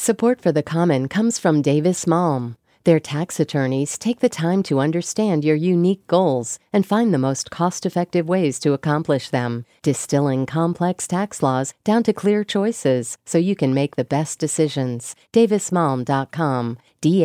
Support for The Common comes from Davis Malm. Their tax attorneys take the time to understand your unique goals and find the most cost-effective ways to accomplish them, distilling complex tax laws down to clear choices so you can make the best decisions. DavisMalm.com,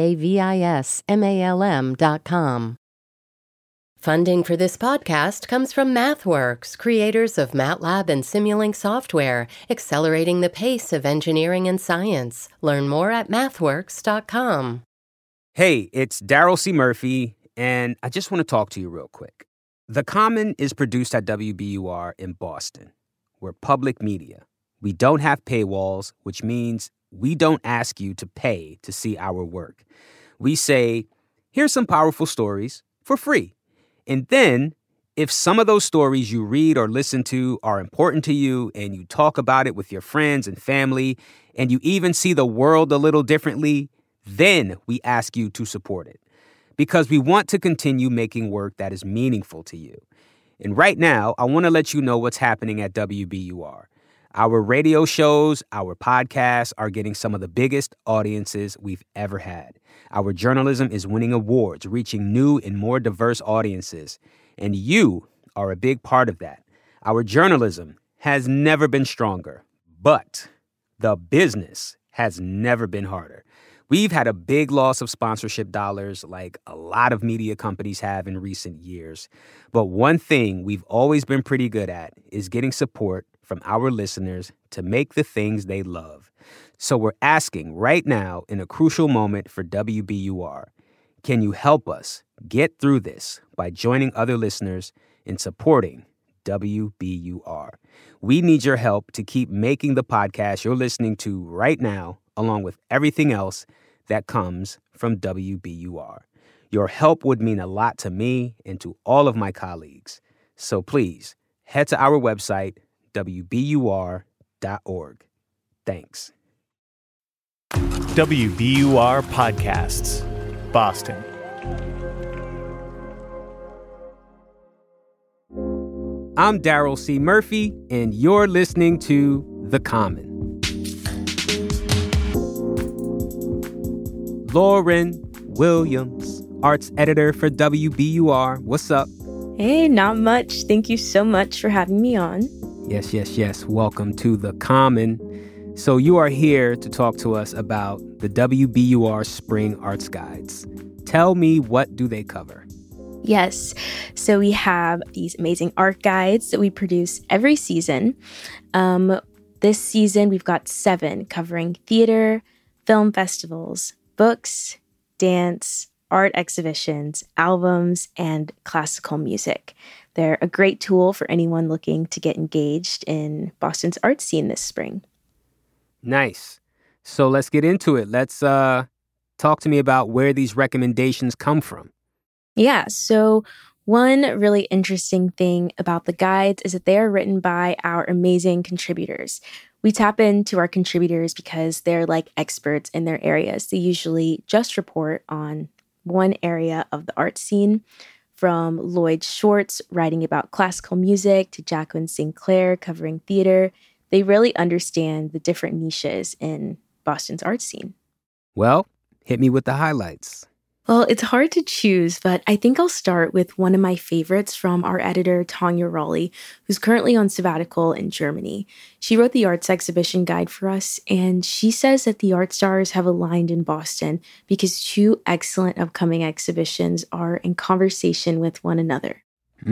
DavisMalm.com. Funding for this podcast comes from MathWorks, creators of MATLAB and Simulink software, accelerating the pace of engineering and science. Learn more at mathworks.com. Hey, it's Daryl C. Murphy, and I just want to talk to you real quick. The Common is produced at WBUR in Boston. We're public media. We don't have paywalls, which means we don't ask you to pay to see our work. We say, here's some powerful stories for free. And then, if some of those stories you read or listen to are important to you and you talk about it with your friends and family, and you even see the world a little differently, then we ask you to support it. Because we want to continue making work that is meaningful to you. And right now, I want to let you know what's happening at WBUR. Our radio shows, our podcasts are getting some of the biggest audiences we've ever had. Our journalism is winning awards, reaching new and more diverse audiences. And you are a big part of that. Our journalism has never been stronger, but the business has never been harder. We've had a big loss of sponsorship dollars like a lot of media companies have in recent years. But one thing we've always been pretty good at is getting support from our listeners to make the things they love. So we're asking right now, in a crucial moment for WBUR, can you help us get through this by joining other listeners in supporting WBUR? We need your help to keep making the podcast you're listening to right now, along with everything else that comes from WBUR. Your help would mean a lot to me and to all of my colleagues. So please, head to our website, WBUR.org. Thanks. WBUR Podcasts, Boston. I'm Daryl C. Murphy, and you're listening to The Common. Lauren Williams, arts editor for WBUR. What's up? Hey, not much. Thank you so much for having me on. Yes. Welcome to The Common. So you are here to talk to us about the WBUR Spring Arts Guides. Tell me, what do they cover? Yes. So we have these amazing art guides that we produce every season. This season, we've got 7 covering theater, film festivals, books, dance, art exhibitions, albums, and classical music. They're a great tool for anyone looking to get engaged in Boston's art scene this spring. Nice. So let's get into it. Let's talk to me about where these recommendations come from. Yeah, so one really interesting thing about the guides is that they are written by our amazing contributors. We tap into our contributors because they're like experts in their areas. They usually just report on one area of the art scene, from Lloyd Shorts writing about classical music to Jacqueline Sinclair covering theater. They really understand the different niches in Boston's art scene. Well, hit me with the highlights. Well, it's hard to choose, but I think I'll start with one of my favorites from our editor, Tanya Raleigh, who's currently on sabbatical in Germany. She wrote the arts exhibition guide for us, and she says that the art stars have aligned in Boston because 2 excellent upcoming exhibitions are in conversation with one another.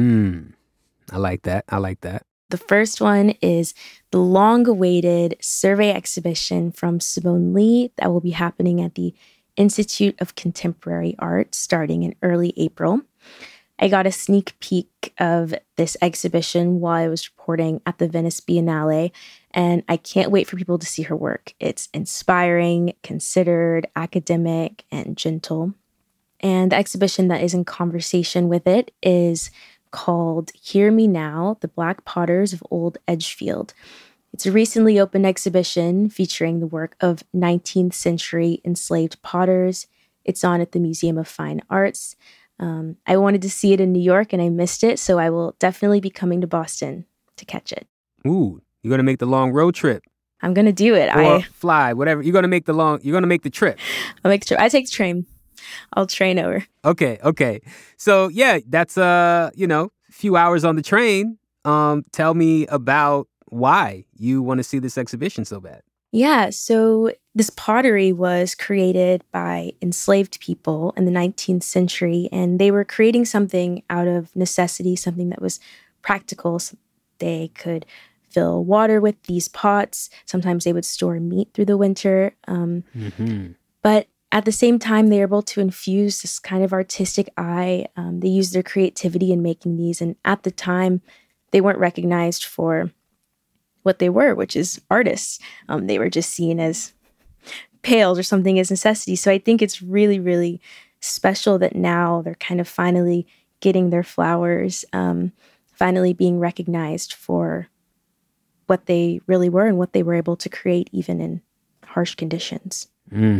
I like that. The first one is the long-awaited survey exhibition from Simone Lee that will be happening at the Institute of Contemporary Art starting in early April. I got a sneak peek of this exhibition while I was reporting at the Venice Biennale, and I can't wait for people to see her work. It's inspiring, considered, academic, and gentle. And the exhibition that is in conversation with it is called Hear Me Now, The Black Potters of Old Edgefield. It's a recently opened exhibition featuring the work of 19th century enslaved potters. It's on at the Museum of Fine Arts. I wanted to see it in New York and I missed it, so I will definitely be coming to Boston to catch it. Ooh, you're going to make the long road trip. I'm going to do it. Or fly, whatever. You're going to make the trip. I'll make the trip. I take the train. I'll train over. Okay. So, yeah, that's, a few hours on the train. Tell me about why you want to see this exhibition so bad. Yeah, so this pottery was created by enslaved people in the 19th century, and they were creating something out of necessity, something that was practical. So they could fill water with these pots. Sometimes they would store meat through the winter. But at the same time, they were able to infuse this kind of artistic eye. They used their creativity in making these, and at the time, they weren't recognized for what they were, which is artists. They were just seen as pails or something as necessity. So I think it's really, really special that now they're kind of finally getting their flowers, finally being recognized for what they really were and what they were able to create even in harsh conditions.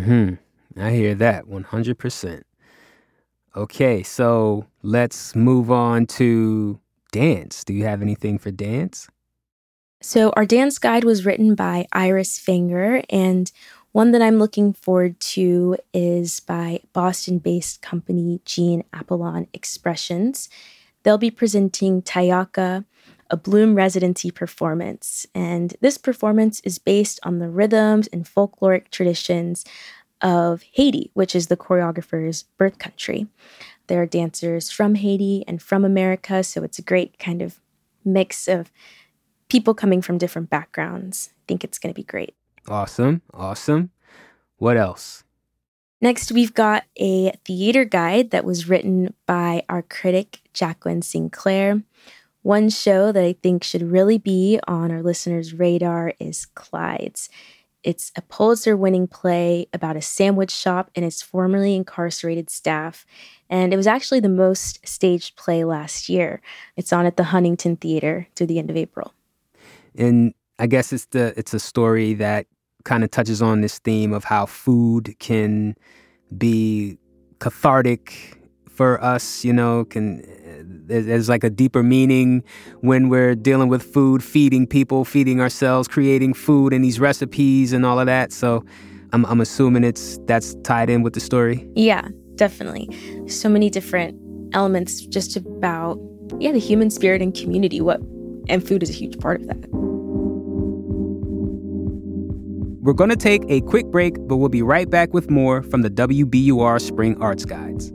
I hear that 100%. Okay, so let's move on to dance. Do you have anything for dance? So our dance guide was written by Iris Finger, and one that I'm looking forward to is by Boston-based company Jean Apollon Expressions. They'll be presenting Tayaka, a Bloom residency performance. And this performance is based on the rhythms and folkloric traditions of Haiti, which is the choreographer's birth country. There are dancers from Haiti and from America, so it's a great kind of mix of people coming from different backgrounds. I think it's going to be great. Awesome. What else? Next, we've got a theater guide that was written by our critic, Jacqueline Sinclair. One show that I think should really be on our listeners' radar is Clydes. It's a Pulitzer-winning play about a sandwich shop and its formerly incarcerated staff. And it was actually the most staged play last year. It's on at the Huntington Theater through the end of April. And I guess it's a story that kind of touches on this theme of how food can be cathartic for us, there's like a deeper meaning when we're dealing with food, feeding people, feeding ourselves, creating food and these recipes and all of that. So I'm assuming that's tied in with the story. Yeah, definitely. So many different elements just about, the human spirit and community, and food is a huge part of that. We're going to take a quick break, but we'll be right back with more from the WBUR Spring Arts Guides.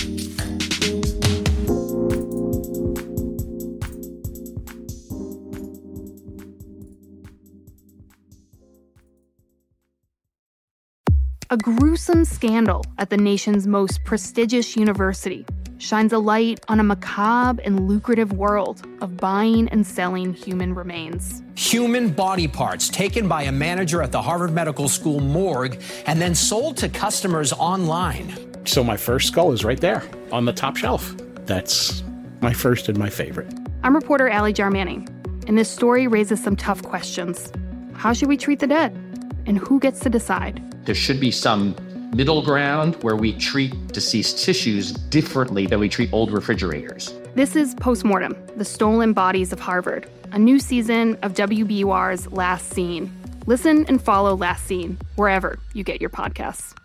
A gruesome scandal at the nation's most prestigious university shines a light on a macabre and lucrative world of buying and selling human remains. Human body parts taken by a manager at the Harvard Medical School morgue and then sold to customers online. So my first skull is right there on the top shelf. That's my first and my favorite. I'm reporter Allie Jarmanning, and this story raises some tough questions. How should we treat the dead? And who gets to decide? There should be some middle ground where we treat deceased tissues differently than we treat old refrigerators. This is Postmortem, the Stolen Bodies of Harvard, a new season of WBUR's Last Scene. Listen and follow Last Scene wherever you get your podcasts.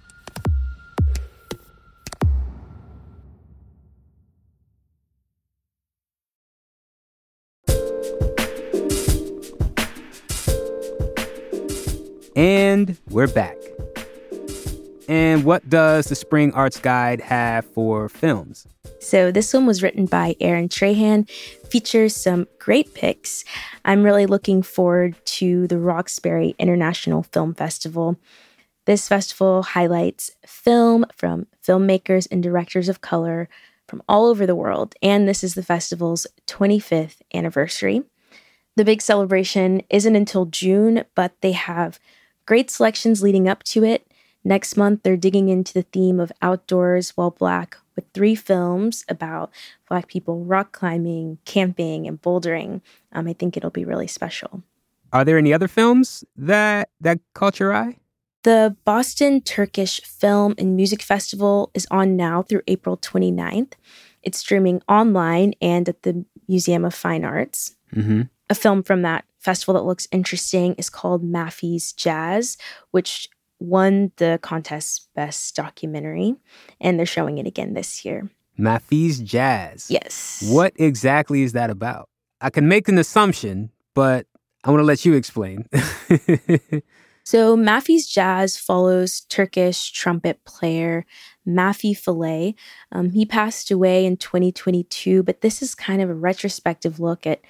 And we're back. And what does the Spring Arts Guide have for films? So this one was written by Aaron Trahan, features some great picks. I'm really looking forward to the Roxbury International Film Festival. This festival highlights film from filmmakers and directors of color from all over the world, and this is the festival's 25th anniversary. The big celebration isn't until June, but they have great selections leading up to it. Next month, they're digging into the theme of outdoors while Black with 3 films about Black people rock climbing, camping, and bouldering. I think it'll be really special. Are there any other films that caught your eye? The Boston Turkish Film and Music Festival is on now through April 29th. It's streaming online and at the Museum of Fine Arts. Mm-hmm. A film from that festival that looks interesting is called Maffey's Jazz, which won the contest's Best Documentary, and they're showing it again this year. Maffey's Jazz? Yes. What exactly is that about? I can make an assumption, but I want to let you explain. So Maffey's Jazz follows Turkish trumpet player Maffey Faleh. He passed away in 2022, but this is kind of a retrospective look at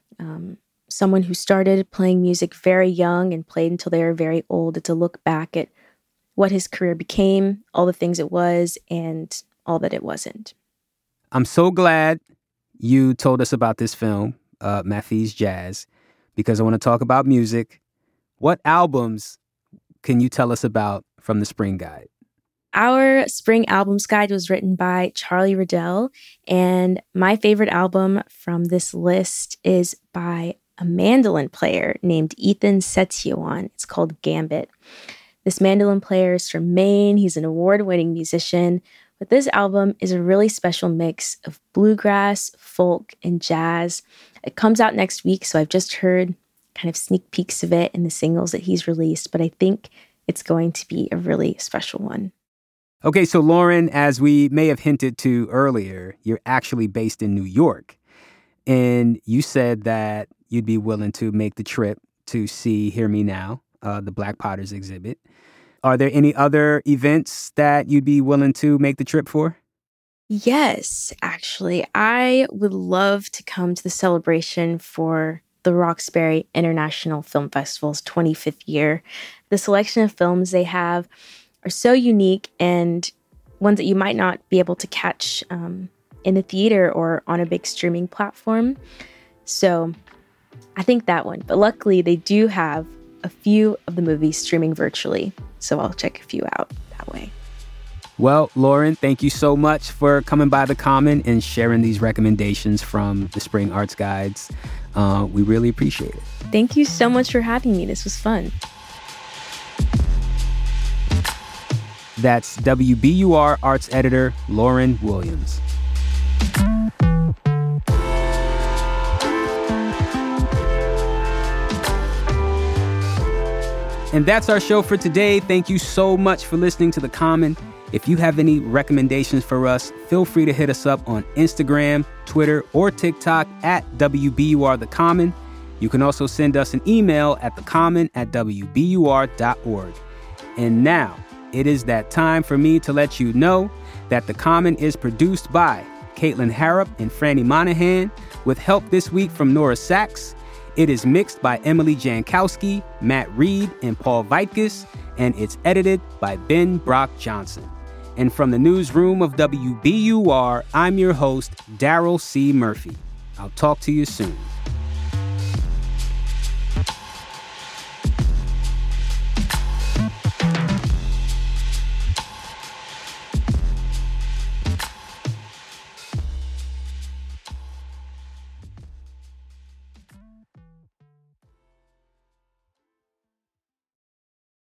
someone who started playing music very young and played until they were very old. It's a look back at what his career became, all the things it was, and all that it wasn't. I'm so glad you told us about this film, Maffey's Jazz, because I want to talk about music. What albums can you tell us about from the Spring Guide? Our Spring Albums Guide was written by Charlie Riddell, and my favorite album from this list is by a mandolin player named Ethan Setiowan. It's called Gambit. This mandolin player is from Maine. He's an award-winning musician, but this album is a really special mix of bluegrass, folk, and jazz. It comes out next week, so I've just heard kind of sneak peeks of it in the singles that he's released, but I think it's going to be a really special one. Okay, so Lauren, as we may have hinted to earlier, you're actually based in New York, and you said that you'd be willing to make the trip to see Hear Me Now, the Black Potters exhibit. Are there any other events that you'd be willing to make the trip for? Yes, actually. I would love to come to the celebration for the Roxbury International Film Festival's 25th year. The selection of films they have are so unique and ones that you might not be able to catch in the theater or on a big streaming platform. So I think that one. But luckily, they do have a few of the movies streaming virtually. So I'll check a few out that way. Well, Lauren, thank you so much for coming by The Common and sharing these recommendations from the Spring Arts Guides. We really appreciate it. Thank you so much for having me. This was fun. That's WBUR Arts Editor Lauren Williams. And that's our show for today. Thank you so much for listening to The Common. If you have any recommendations for us, feel free to hit us up on Instagram, Twitter, or TikTok at WBUR The Common. You can also send us an email at thecommon@wbur.org. And now, it is that time for me to let you know that The Common is produced by Caitlin Harrop and Franny Monahan, with help this week from Nora Sachs. It is mixed by Emily Jankowski, Matt Reed, and Paul Vaitkus, and it's edited by Ben Brock Johnson. And from the newsroom of WBUR, I'm your host, Daryl C. Murphy. I'll talk to you soon.